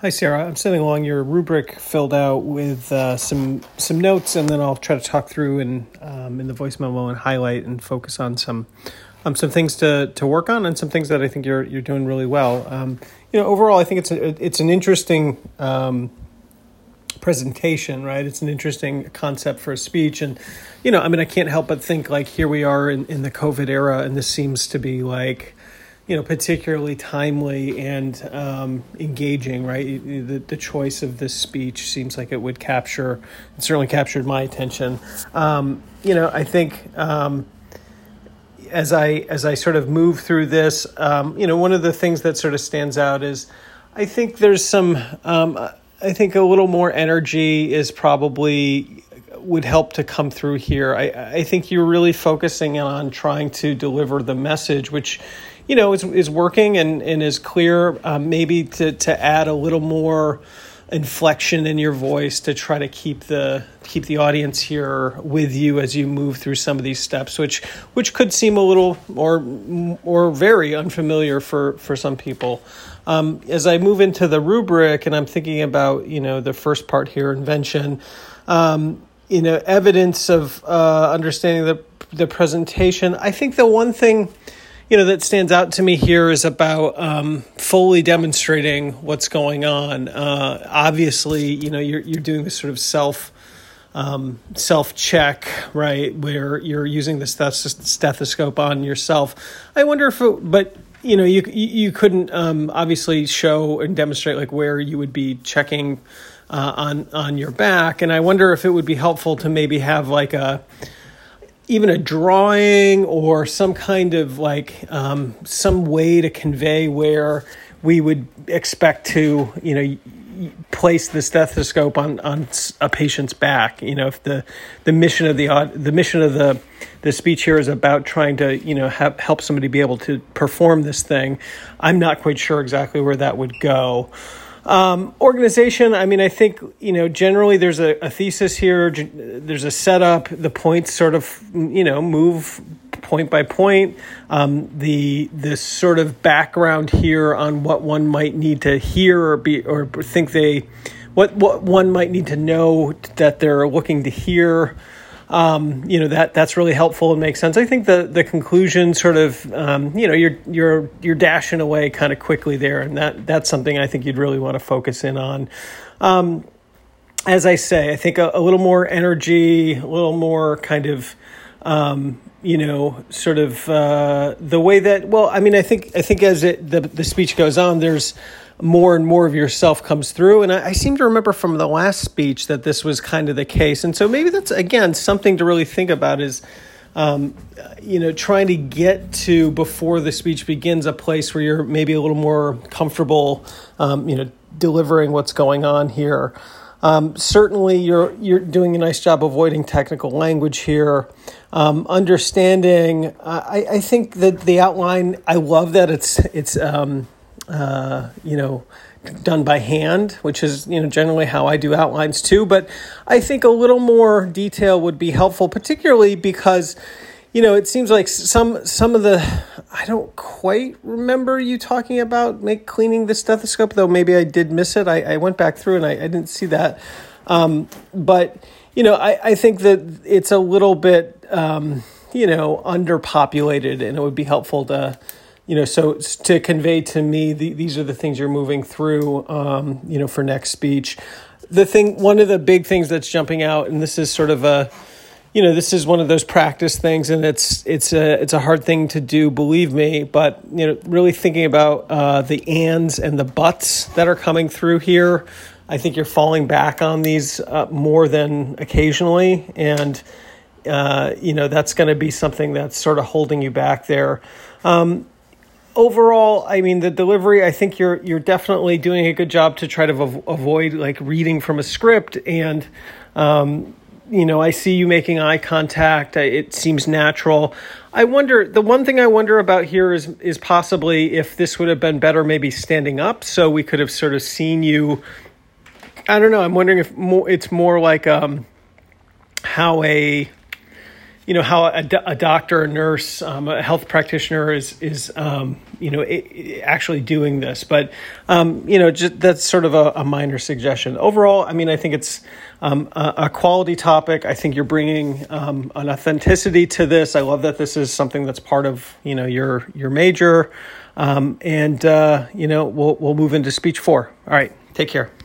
Hi, Sarah. I'm sending along your rubric filled out with some notes, and then I'll try to talk through and in the voice memo and highlight and focus on some things to work on and some things that I think you're doing really well. Overall, I think it's an interesting presentation, right? It's an interesting concept for a speech, and I can't help but think like here we are in the COVID era, and this seems to be like, particularly timely and engaging, right? The choice of this speech seems like it certainly captured my attention. I think as I sort of move through this, one of the things that sort of stands out is I think there's some, I think a little more energy is probably would help to come through here. I think you're really focusing on trying to deliver the message, which is working and is clear, maybe to add a little more inflection in your voice to try to keep the audience here with you as you move through some of these steps, which could seem a little or very unfamiliar for some people. As I move into the rubric and I'm thinking about, the first part here, invention, evidence of understanding the presentation. I think the one thing that stands out to me here is about fully demonstrating what's going on. Obviously, you're doing this sort of self check, right, where you're using the stethoscope on yourself. I wonder if, you couldn't obviously show and demonstrate like where you would be checking on your back, and I wonder if it would be helpful to maybe have like even a drawing or some kind of like some way to convey where we would expect to, place the stethoscope on a patient's back. If the mission of the speech here is about trying to, help somebody be able to perform this thing, I'm not quite sure exactly where that would go. Organization, I think, generally there's a thesis here, there's a setup, the points sort of, move point by point. The sort of background here on what one might need to hear or think what one might need to know that they're looking to hear. That's really helpful and makes sense. I think the conclusion sort of, you're dashing away kind of quickly there, and that's something I think you'd really want to focus in on. As I say, I think a little more energy, a little more kind of, sort of the way that. Well, I think as the speech goes on, there's more and more of yourself comes through. And I seem to remember from the last speech that this was kind of the case. And so maybe that's, again, something to really think about is, trying to get to, before the speech begins, a place where you're maybe a little more comfortable, delivering what's going on here. Certainly you're doing a nice job avoiding technical language here. Understanding, I think that the outline, I love that it's done by hand, which is, generally how I do outlines too. But I think a little more detail would be helpful, particularly because, it seems like some of the, I don't quite remember you talking about cleaning the stethoscope, though maybe I did miss it. I went back through and I didn't see that. But, I think that it's a little bit, underpopulated, and it would be helpful to, so to convey to me, these are the things you're moving through, for next speech. One of the big things that's jumping out, and this is sort of this is one of those practice things, and it's a hard thing to do, believe me, but, really thinking about the ands and the buts that are coming through here. I think you're falling back on these more than occasionally, and, that's going to be something that's sort of holding you back there. Overall, the delivery, I think you're definitely doing a good job to try to avoid like reading from a script. And, I see you making eye contact. It seems natural. The one thing I wonder about here is possibly if this would have been better maybe standing up, so we could have sort of seen you. I don't know. I'm wondering if it's more like how how a doctor, a nurse, a health practitioner is actually doing this. But, just, that's sort of a minor suggestion. Overall, I mean, I think it's a quality topic. I think you're bringing an authenticity to this. I love that this is something that's part of, your major. We'll move into speech 4. All right. Take care.